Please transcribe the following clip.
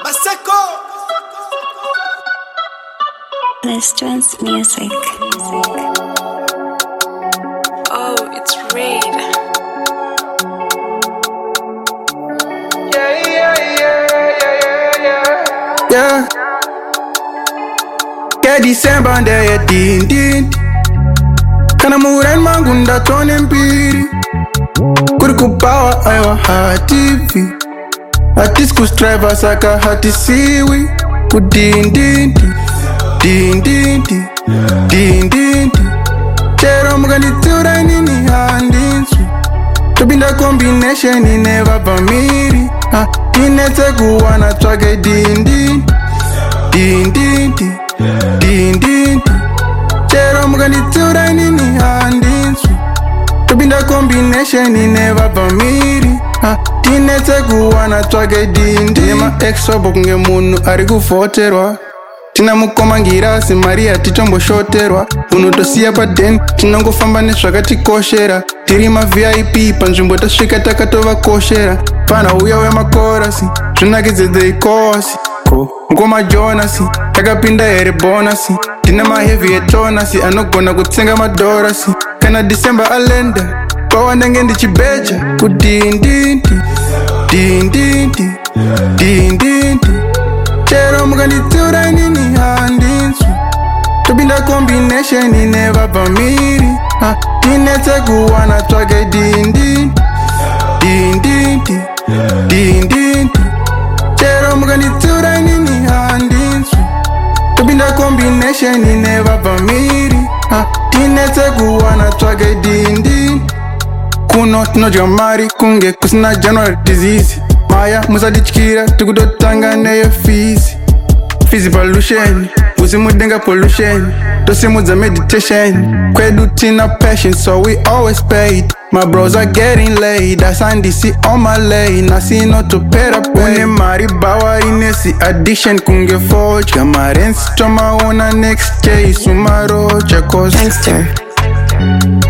Maseko. Let's dance music. Oh, it's Raid. Yeah. Yeah, December ndeye din. Kana muren mangunda tone mpiri. Kuri kupawa ayo hativi. Atisku striver saka hati siwi. Kudin. Chero muganditsura nini handinsu. Tobinda combination ineva bamiri. Inetse kuwana tswage din. Chero muganditsura nini handinsu. Tobinda combination ineva bamiri. Inetse kuwana tswage din. Ma exobo kunge munu ari kufoterwa. Tina mukoma ngirasi Maria tichamboshoterwa. Unotosiya paden tinongofamba nezvakatikoshera. Tiri ma VIP panzvimbo tasvika takatovakoshera. Pana uya wemakorasi zvinakidze deikosi ngoma Jonasi takapinda here bonasi. Tina maheavy etonasi anogona kutsenga madorasi. Kana December alenda pawanenge ndichibeja kudin. Chero muganditsura nini handinsu. Tobinda combination ineva bamiri. Inetse kuwana tswage din. Chero muganditsura nini handinsu. Tobinda combination ineva bamiri. Inetse kuwana tswage din. Kuno tinodya mari kunge kusina January disease. Maya musadichikira tikutotanga neyo fizi pollution usimudenga pollution tosimudza meditation kwedu tina passion so we always paid. My bros are getting laid asandisi on my lane asinotopera une mari bawa inesi addiction kunge forge marensi tomaona next case umarocha cause Gangster.